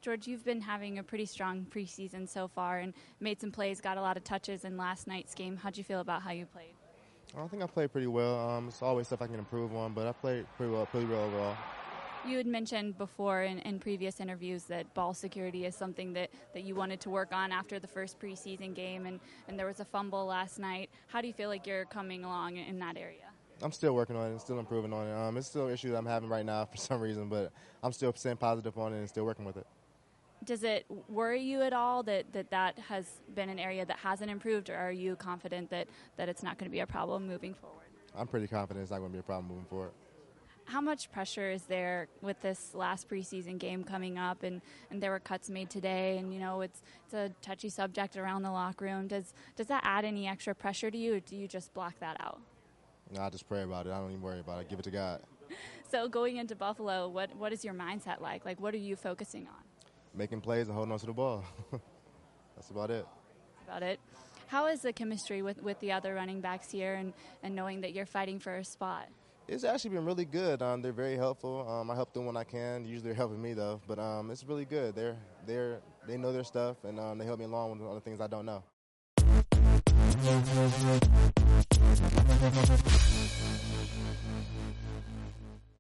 George, you've been having a pretty strong preseason so far and made some plays, got a lot of touches in last night's game. How'd you feel about how you played? I think I played pretty well. It's always stuff I can improve on, but I played pretty well overall. You had mentioned before in previous interviews that ball security is something that you wanted to work on after the first preseason game, and there was a fumble last night. How do you feel like you're coming along in that area? I'm still working on it and still improving on it. It's still an issue that I'm having right now for some reason, but I'm still staying positive on it and still working with it. Does it worry you at all that has been an area that hasn't improved, or are you confident that it's not going to be a problem moving forward? I'm pretty confident it's not going to be a problem moving forward. How much pressure is there with this last preseason game coming up, and there were cuts made today, and it's a touchy subject around the locker room. Does that add any extra pressure to you, or do you just block that out? No, I just pray about it. I don't even worry about it. Give it to God. So going into Buffalo, what is your mindset like? Like, what are you focusing on? Making plays and holding on to the ball. That's about it. That's about it. How is the chemistry with the other running backs here and knowing that you're fighting for a spot? It's actually been really good. They're very helpful. I help them when I can. Usually they're helping me, though. But it's really good. They know their stuff, and they help me along with other things I don't know.